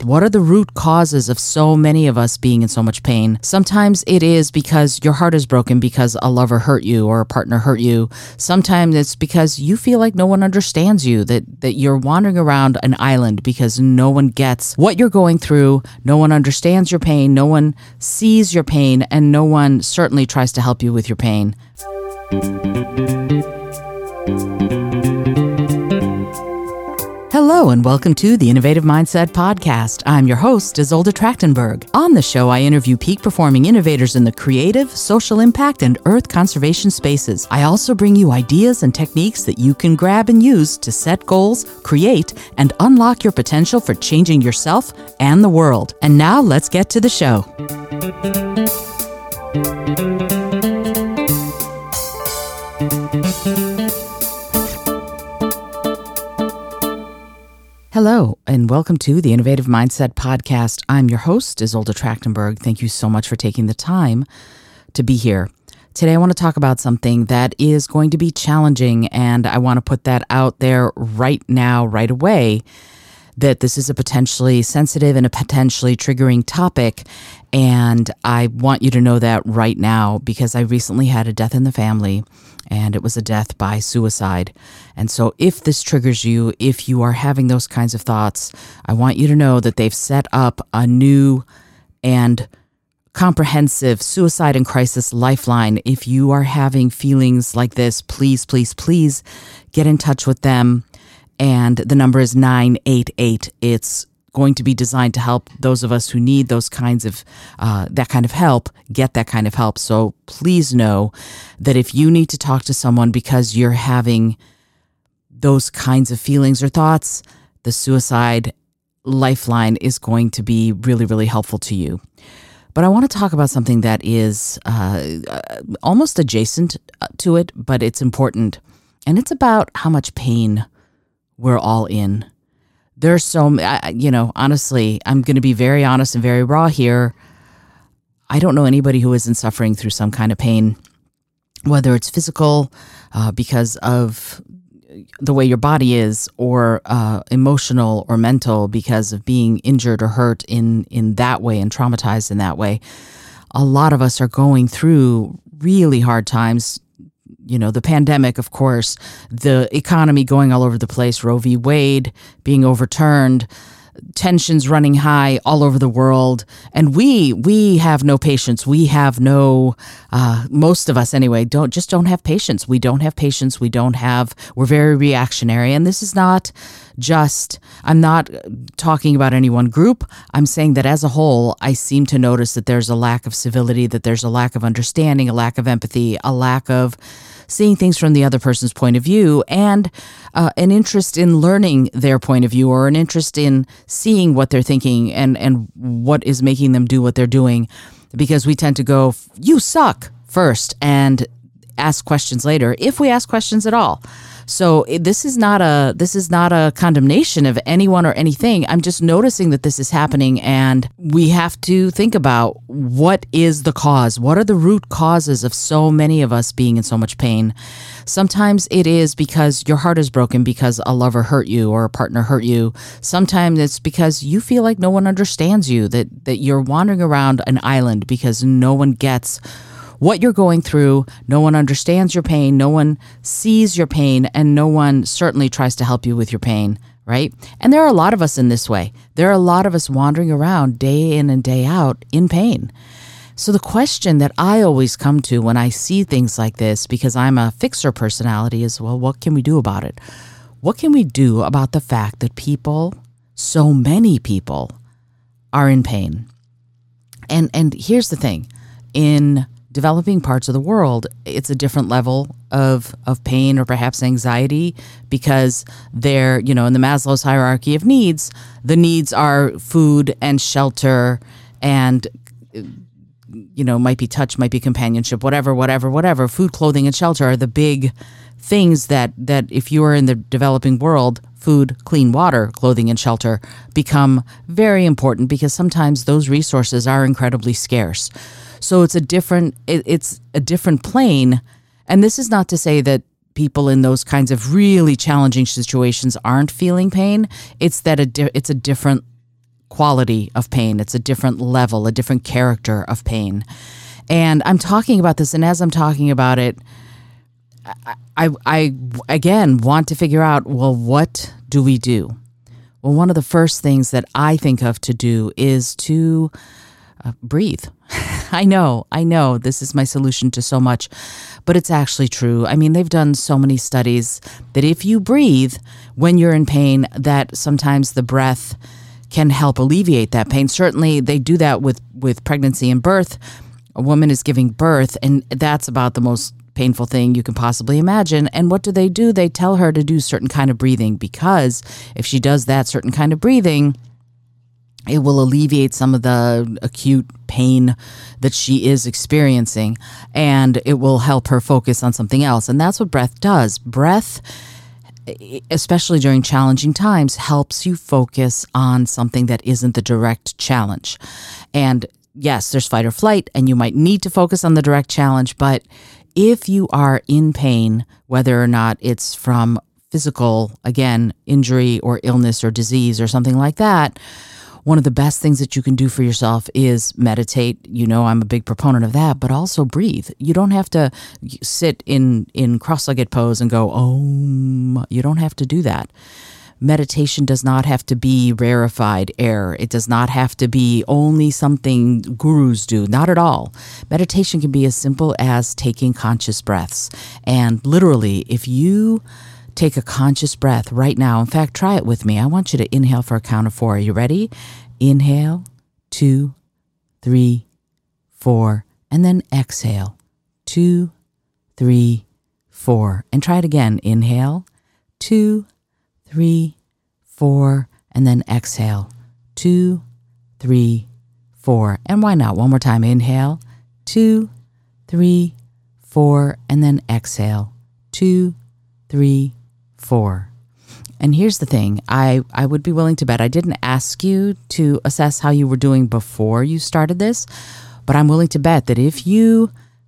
What are the root causes of so many of us being in so much pain? Sometimes it is because your heart is broken because a lover hurt you or a partner hurt you. Sometimes it's because you feel like no one understands you, that you're wandering around an island because no one gets what you're going through. No one understands your pain. No one sees your pain, and no one certainly tries to help you with your pain. Hello and welcome to the Innovative Mindset Podcast. I'm your host, Isolde Trachtenberg. On the show, I interview peak performing innovators in the creative, social impact, and earth conservation spaces. I also bring you ideas and techniques that you can grab and use to set goals, create, and unlock your potential for changing yourself and the world. And now let's get to the show. Hello, and welcome to the Innovative Mindset Podcast. I'm your host, Isolde Trachtenberg. Thank you so much for taking the time to be here. Today, I want to talk about something that is going to be challenging, and I want to put that out there right now, right away, that this is a potentially sensitive and a potentially triggering topic, and I want you to know that right now because I recently had a death in the family, and it was a death by suicide. And so if this triggers you, if you are having those kinds of thoughts, I want you to know that they've set up a new and comprehensive suicide and crisis lifeline. If you are having feelings like this, please, please, please get in touch with them. And the number is 988. It's going to be designed to help those of us who need those kinds of, that kind of help, get that kind of help. So please know that if you need to talk to someone because you're having those kinds of feelings or thoughts, the suicide lifeline is going to be really, really helpful to you. But I want to talk about something that is almost adjacent to it, but it's important. And it's about how much pain we're all in. There's so, honestly, I'm going to be very honest and very raw here. I don't know anybody who isn't suffering through some kind of pain, whether it's physical because of the way your body is, or emotional or mental because of being injured or hurt in that way and traumatized in that way. A lot of us are going through really hard times. You know, the pandemic, of course, the economy going all over the place, Roe v. Wade being overturned, tensions running high all over the world. And we have no patience. We have no, most of us anyway, don't have patience. We don't have patience. We're very reactionary. And this is not just, I'm not talking about any one group. I'm saying that as a whole, I seem to notice that there's a lack of civility, that there's a lack of understanding, a lack of empathy, a lack of seeing things from the other person's point of view, and an interest in learning their point of view, or an interest in seeing what they're thinking and what is making them do what they're doing. Because we tend to go, you suck first, and ask questions later, if we ask questions at all. So this is not a condemnation of anyone or anything. I'm just noticing that this is happening, and we have to think about what is the cause. What are the root causes of so many of us being in so much pain? Sometimes it is because your heart is broken because a lover hurt you or a partner hurt you. Sometimes it's because you feel like no one understands you, that you're wandering around an island because no one gets what you're going through. No one understands your pain. No one sees your pain, and no one certainly tries to help you with your pain, right? And there are a lot of us in this way. There are a lot of us wandering around day in and day out in pain. So the question that I always come to when I see things like this, because I'm a fixer personality, is, well, what can we do about it? What can we do about the fact that people, so many people, are in pain? And here's the thing. In developing parts of the world, it's a different level of pain or perhaps anxiety, because they're, in the Maslow's hierarchy of needs, the needs are food and shelter and, might be touch, might be companionship, whatever. Food, clothing, and shelter are the big things that if you are in the developing world, food, clean water, clothing, and shelter become very important, because sometimes those resources are incredibly scarce. So it's a different plane. And this is not to say that people in those kinds of really challenging situations aren't feeling pain. It's that it's a different quality of pain. It's a different level, a different character of pain. And I'm talking about this, and as I'm talking about it, I again want to figure out, well, what do we do? Well, one of the first things that I think of to do is to breathe. I know, this is my solution to so much, but it's actually true. I mean, they've done so many studies that if you breathe when you're in pain, that sometimes the breath can help alleviate that pain. Certainly, they do that with pregnancy and birth. A woman is giving birth, and that's about the most painful thing you can possibly imagine. And what do? They tell her to do certain kind of breathing, because if she does that certain kind of breathing, it will alleviate some of the acute pain that she is experiencing, and it will help her focus on something else. And that's what breath does. Breath, especially during challenging times, helps you focus on something that isn't the direct challenge. And yes, there's fight or flight, and you might need to focus on the direct challenge, but if you are in pain, whether or not it's from physical, again, injury or illness or disease or something like that, one of the best things that you can do for yourself is meditate. You know, I'm a big proponent of that, but also breathe. You don't have to sit in cross-legged pose and go, Om. You don't have to do that. Meditation does not have to be rarefied air. It does not have to be only something gurus do. Not at all. Meditation can be as simple as taking conscious breaths. And literally, if you take a conscious breath right now, in fact, try it with me. I want you to inhale for a count of 4. Are you ready? Inhale, 2, 3, 4, and then exhale, 2, 3, 4. And try it again. Inhale, 2, 3, 4, and then exhale, 2, 3, 4. And why not? One more time. Inhale, 2, 3, 4, and then exhale, 2, 3, 4. And here's the thing. I would be willing to bet. I didn't ask you to assess how you were doing before you started this, but I'm willing to bet that if you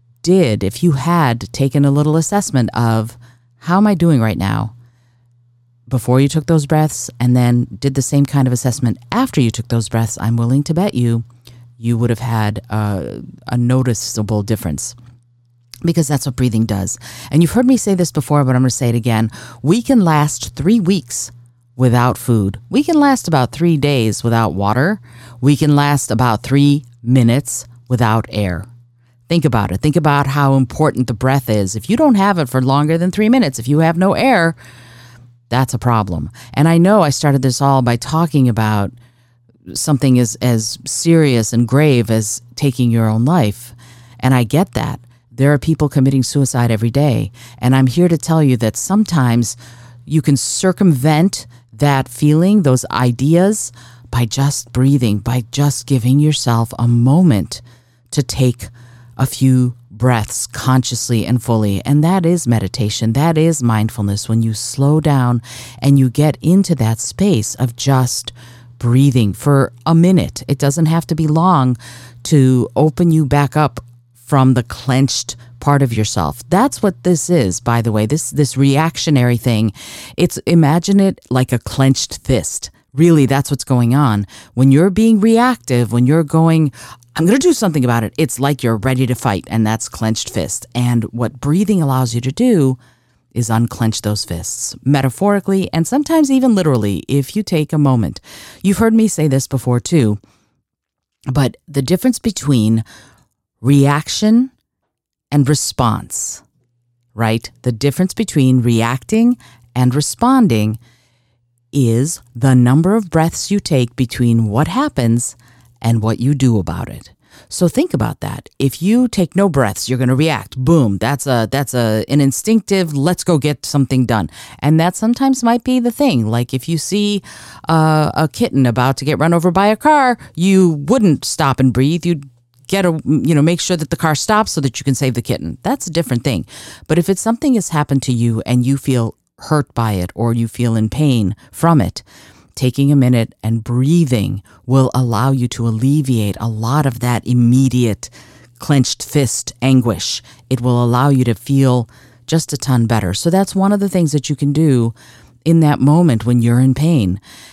had taken a little assessment of how am I doing right now, before you took those breaths, and then did the same kind of assessment after you took those breaths, I'm willing to bet you would have had a noticeable difference, because that's what breathing does. And you've heard me say this before, but I'm going to say it again. We can last 3 weeks without food. We can last about 3 days without water. We can last about 3 minutes without air. Think about it. Think about how important the breath is. If you don't have it for longer than 3 minutes, if you have no air, that's a problem. And I know I started this all by talking about something as serious and grave as taking your own life. And I get that. There are people committing suicide every day. And I'm here to tell you that sometimes you can circumvent that feeling, those ideas, by just breathing, by just giving yourself a moment to take a few breaths consciously and fully. And that is meditation. That is mindfulness, when you slow down and you get into that space of just breathing for a minute. It doesn't have to be long to open you back up from the clenched part of yourself. That's what this is, by the way, this reactionary thing. Imagine it like a clenched fist. Really, that's what's going on. When you're being reactive, when you're going, I'm going to do something about it, it's like you're ready to fight, and that's clenched fist. And what breathing allows you to do is unclench those fists, metaphorically and sometimes even literally, if you take a moment. You've heard me say this before too, but the difference between reaction and response, right? The difference between reacting and responding is the number of breaths you take between what happens and what you do about it. So think about that. If you take no breaths, you're going to react. Boom. That's an instinctive, let's go get something done. And that sometimes might be the thing. Like if you see a kitten about to get run over by a car, you wouldn't stop and breathe. You'd make sure that the car stops so that you can save the kitten. That's a different thing. But if it's something has happened to you and you feel hurt by it or you feel in pain from it, taking a minute and breathing will allow you to alleviate a lot of that immediate clenched fist anguish. It will allow you to feel just a ton better. So that's one of the things that you can do in that moment when you're in pain.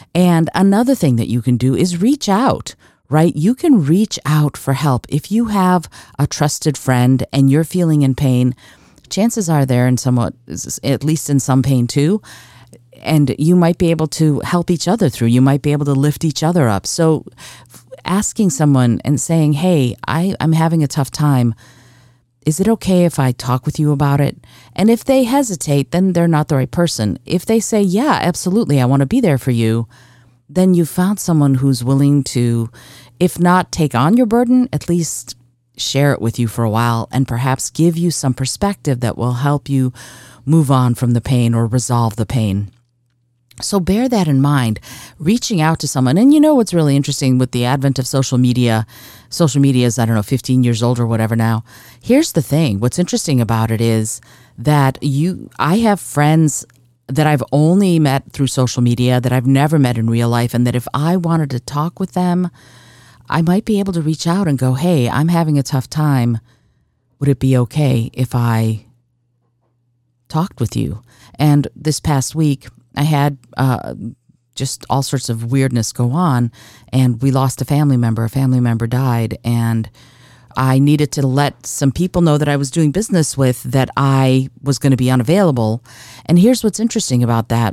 And another thing that you can do is reach out, right? You can reach out for help. If you have a trusted friend and you're feeling in pain, chances are they're in somewhat, at least in some pain too. And you might be able to help each other through. You might be able to lift each other up. So asking someone and saying, hey, I'm having a tough time. Is it okay if I talk with you about it? And if they hesitate, then they're not the right person. If they say, yeah, absolutely, I want to be there for you, then you found someone who's willing to, if not take on your burden, at least share it with you for a while and perhaps give you some perspective that will help you move on from the pain or resolve the pain. So bear that in mind, reaching out to someone. And you know what's really interesting with the advent of social media is, 15 years old or whatever now. Here's the thing. What's interesting about it is that I have friends that I've only met through social media, that I've never met in real life, and that if I wanted to talk with them, I might be able to reach out and go, hey, I'm having a tough time. Would it be okay if I talked with you? And this past week, I had just all sorts of weirdness go on, and we lost a family member. A family member died, and I needed to let some people know that I was doing business with that I was going to be unavailable. And here's what's interesting about that.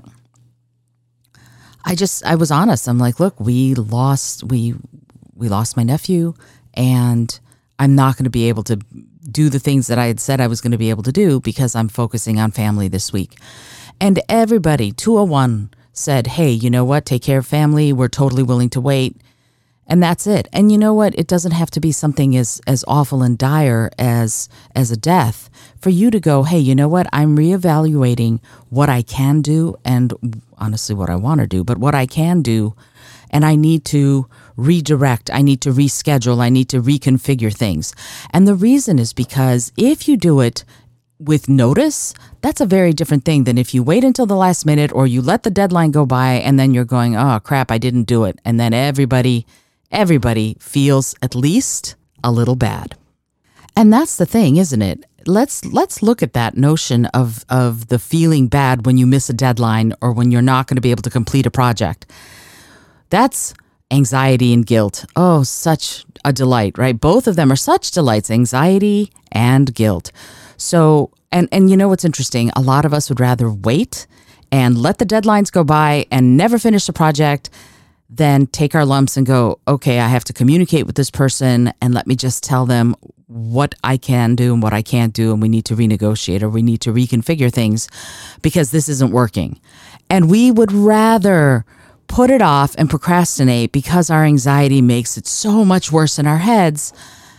I was honest. I'm like, look, we lost my nephew, and I'm not going to be able to do the things that I had said I was going to be able to do because I'm focusing on family this week. And everybody, 201, said, hey, you know what? Take care of family. We're totally willing to wait. And that's it. And you know what? It doesn't have to be something as awful and dire as a death for you to go, hey, you know what? I'm reevaluating what I can do and honestly what I want to do, but what I can do. And I need to redirect. I need to reschedule. I need to reconfigure things. And the reason is because if you do it with notice, that's a very different thing than if you wait until the last minute or you let the deadline go by and then you're going, oh crap, I didn't do it. And then everybody feels at least a little bad. And that's the thing, isn't it? Let's look at that notion of the feeling bad when you miss a deadline or when you're not going to be able to complete a project. That's anxiety and guilt. Oh, such a delight, right? Both of them are such delights, anxiety and guilt. So, and you know what's interesting? A lot of us would rather wait and let the deadlines go by and never finish the project than take our lumps and go, okay, I have to communicate with this person and let me just tell them what I can do and what I can't do, and we need to renegotiate or we need to reconfigure things because this isn't working. And we would rather put it off and procrastinate because our anxiety makes it so much worse in our heads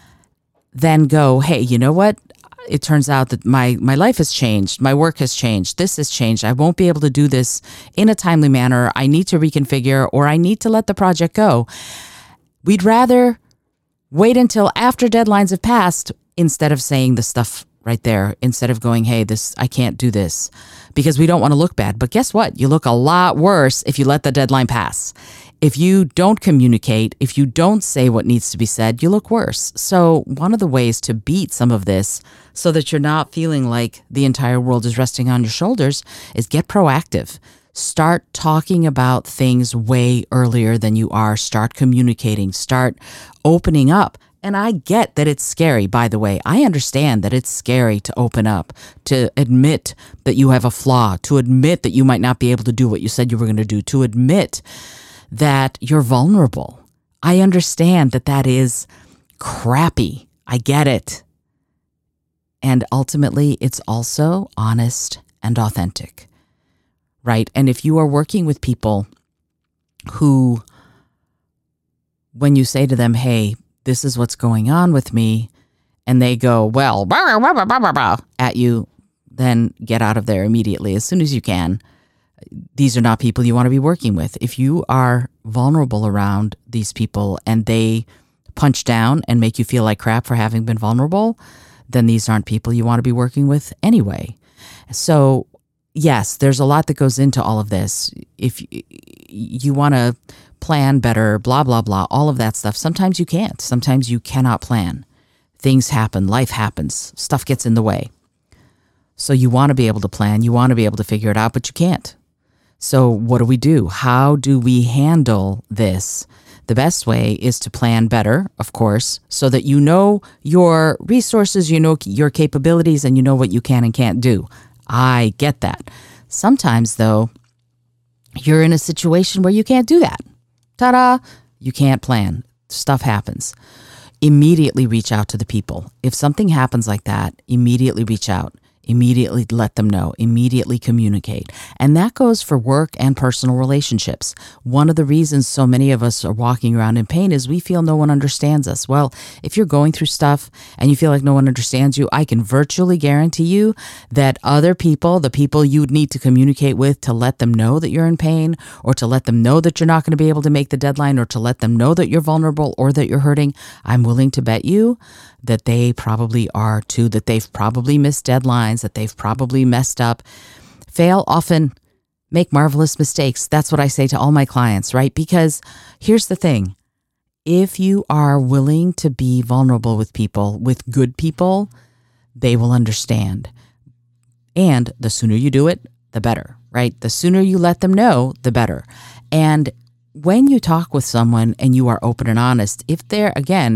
than go, hey, you know what? It turns out that my life has changed. My work has changed. This has changed. I won't be able to do this in a timely manner. I need to reconfigure or I need to let the project go. We'd rather wait until after deadlines have passed instead of saying the stuff right there, instead of going, hey, I can't do this, because we don't want to look bad. But guess what? You look a lot worse if you let the deadline pass. If you don't communicate, if you don't say what needs to be said, you look worse. So one of the ways to beat some of this so that you're not feeling like the entire world is resting on your shoulders is get proactive. Start talking about things way earlier than you are. Start communicating. Start opening up. And I get that it's scary, by the way. I understand that it's scary to open up, to admit that you have a flaw, to admit that you might not be able to do what you said you were going to do, to admit that you're vulnerable. I understand that is crappy. I get it. And ultimately, it's also honest and authentic, right? And if you are working with people who, when you say to them, hey, this is what's going on with me, and they go, well, blah, blah, blah, blah, blah, blah, at you, then get out of there immediately as soon as you can. These are not people you want to be working with. If you are vulnerable around these people and they punch down and make you feel like crap for having been vulnerable, then these aren't people you want to be working with anyway. So yes, there's a lot that goes into all of this. If you want to plan better, blah, blah, blah, all of that stuff, sometimes you can't. Sometimes you cannot plan. Things happen. Life happens. Stuff gets in the way. So you want to be able to plan. You want to be able to figure it out, but you can't. So what do? How do we handle this? The best way is to plan better, of course, so that you know your resources, you know your capabilities, and you know what you can and can't do. I get that. Sometimes, though, you're in a situation where you can't do that. Ta-da! You can't plan. Stuff happens. Immediately reach out to the people. If something happens like that, immediately reach out. Immediately let them know, immediately communicate. And that goes for work and personal relationships. One of the reasons so many of us are walking around in pain is we feel no one understands us. Well, if you're going through stuff and you feel like no one understands you, I can virtually guarantee you that other people, the people you'd need to communicate with to let them know that you're in pain, or to let them know that you're not going to be able to make the deadline, or to let them know that you're vulnerable or that you're hurting, I'm willing to bet you that they probably are too, that they've probably missed deadlines, that they've probably messed up, fail often, make marvelous mistakes. That's what I say to all my clients, right? Because here's the thing. If you are willing to be vulnerable with people, with good people, they will understand. And the sooner you do it, the better, right? The sooner you let them know, the better. And when you talk with someone and you are open and honest, if they're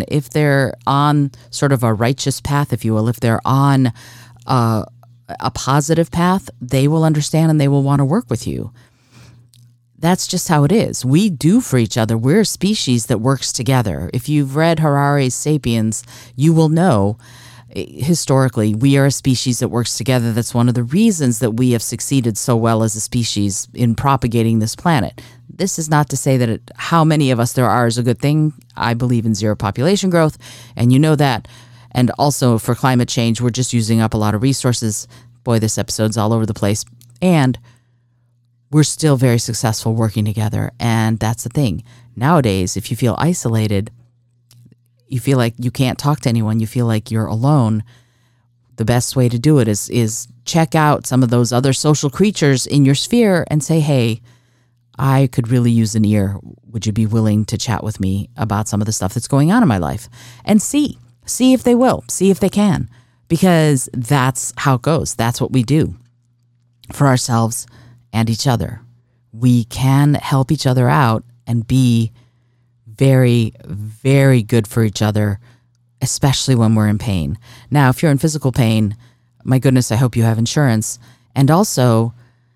on sort of a righteous path, if you will, if they're on a positive path, they will understand and they will want to work with you. That's just how it is. We do for each other. We're a species that works together. If you've read Harari's Sapiens, you will know historically we are a species that works together. That's one of the reasons that we have succeeded so well as a species in propagating this planet. This is not to say that how many of us there are is a good thing. I believe in zero population growth, and you know that. And also for climate change, we're just using up a lot of resources. Boy, this episode's all over the place. And we're still very successful working together. And that's the thing. Nowadays, if you feel isolated, you feel like you can't talk to anyone, you feel like you're alone, the best way to do it is check out some of those other social creatures in your sphere and say, hey, I could really use an ear. Would you be willing to chat with me about some of the stuff that's going on in my life? And see if they will, see if they can, because that's how it goes. That's what we do for ourselves and each other. We can help each other out and be very, very good for each other, especially when we're in pain. Now, if you're in physical pain, my goodness, I hope you have insurance. And also,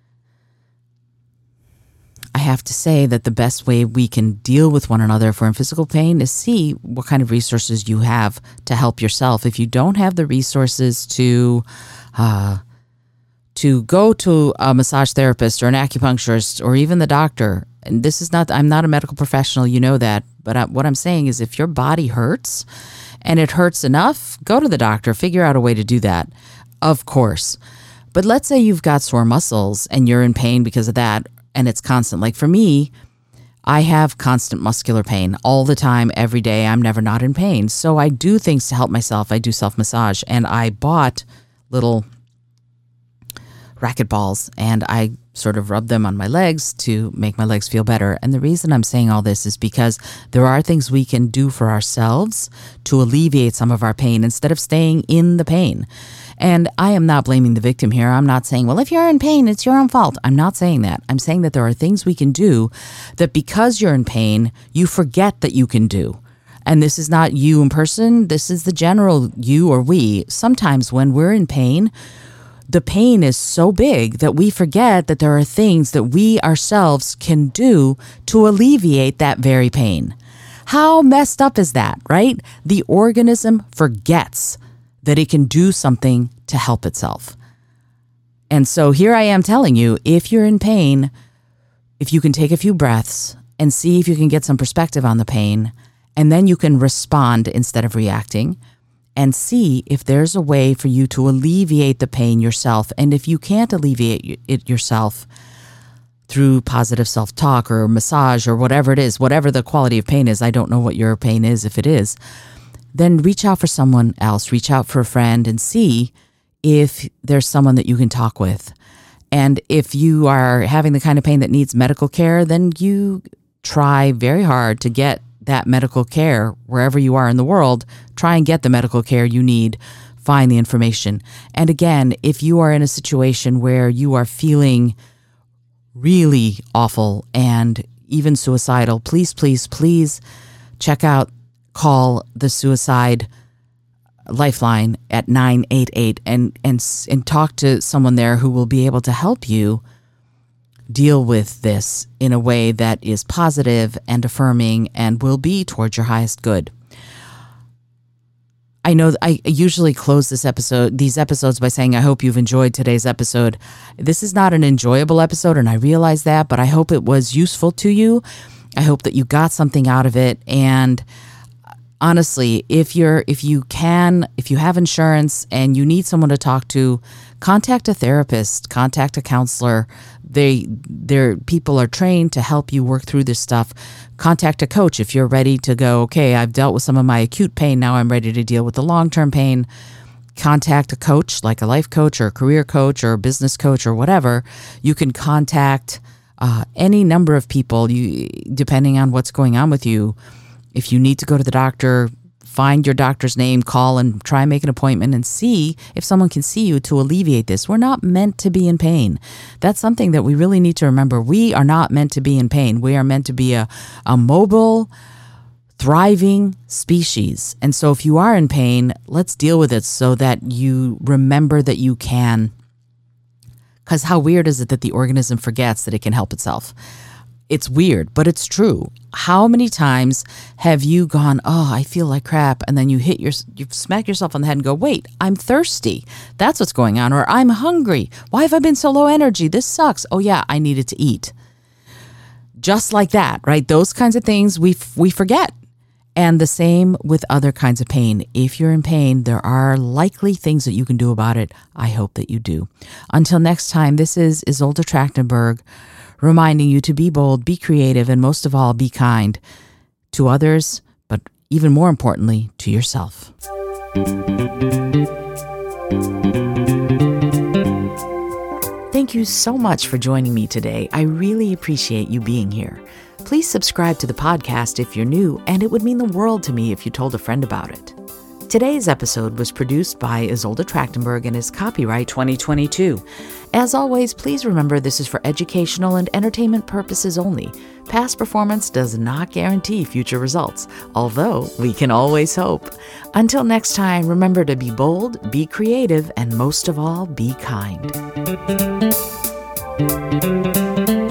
I have to say that the best way we can deal with one another if we're in physical pain is see what kind of resources you have to help yourself. If you don't have the resources to go to a massage therapist or an acupuncturist or even the doctor, and this is not, I'm not a medical professional, you know that, but what I'm saying is if your body hurts and it hurts enough, go to the doctor, figure out a way to do that, of course. But let's say you've got sore muscles and you're in pain because of that, and it's constant. Like for me, I have constant muscular pain all the time, every day. I'm never not in pain. So I do things to help myself. I do self-massage, and I bought little racket balls and I sort of rub them on my legs to make my legs feel better. And the reason I'm saying all this is because there are things we can do for ourselves to alleviate some of our pain instead of staying in the pain. And I am not blaming the victim here. I'm not saying, well, if you're in pain, it's your own fault. I'm not saying that. I'm saying that there are things we can do that because you're in pain, you forget that you can do. And this is not you in person. This is the general you or we. Sometimes when we're in pain, the pain is so big that we forget that there are things that we ourselves can do to alleviate that very pain. How messed up is that, right? The organism forgets that it can do something to help itself. And so here I am telling you, if you're in pain, if you can take a few breaths and see if you can get some perspective on the pain, and then you can respond instead of reacting, and see if there's a way for you to alleviate the pain yourself. And if you can't alleviate it yourself through positive self-talk or massage or whatever it is, whatever the quality of pain is, I don't know what your pain is if it is, then reach out for someone else, reach out for a friend and see if there's someone that you can talk with. And if you are having the kind of pain that needs medical care, then you try very hard to get that medical care wherever you are in the world. Try and get the medical care you need. Find the information. And again, if you are in a situation where you are feeling really awful and even suicidal, please, please, please call the suicide lifeline at 988 and talk to someone there who will be able to help you deal with this in a way that is positive and affirming and will be towards your highest good. I know I usually close these episodes by saying, I hope you've enjoyed today's episode. This is not an enjoyable episode, and I realize that, but I hope it was useful to you. I hope that you got something out of it. And honestly, if you have insurance and you need someone to talk to, contact a therapist, contact a counselor. Their people are trained to help you work through this stuff. Contact a coach if you're ready to go, okay, I've dealt with some of my acute pain. Now I'm ready to deal with the long-term pain. Contact a coach, like a life coach or a career coach or a business coach or whatever. You can contact any number of people, depending on what's going on with you. If you need to go to the doctor, find your doctor's name, call and try and make an appointment and see if someone can see you to alleviate this. We're not meant to be in pain. That's something that we really need to remember. We are not meant to be in pain. We are meant to be a mobile, thriving species. And so if you are in pain, let's deal with it so that you remember that you can. Because how weird is it that the organism forgets that it can help itself? It's weird, but it's true. How many times have you gone, oh, I feel like crap, and then you smack yourself on the head and go, wait, I'm thirsty. That's what's going on. Or I'm hungry. Why have I been so low energy? This sucks. Oh yeah, I needed to eat. Just like that, right? Those kinds of things we forget. And the same with other kinds of pain. If you're in pain, there are likely things that you can do about it. I hope that you do. Until next time, this is Isolde Trachtenberg, reminding you to be bold, be creative, and most of all, be kind to others, but even more importantly, to yourself. Thank you so much for joining me today. I really appreciate you being here. Please subscribe to the podcast if you're new, and it would mean the world to me if you told a friend about it. Today's episode was produced by Isolde Trachtenberg and is copyright 2022. As always, please remember this is for educational and entertainment purposes only. Past performance does not guarantee future results, although we can always hope. Until next time, remember to be bold, be creative, and most of all, be kind.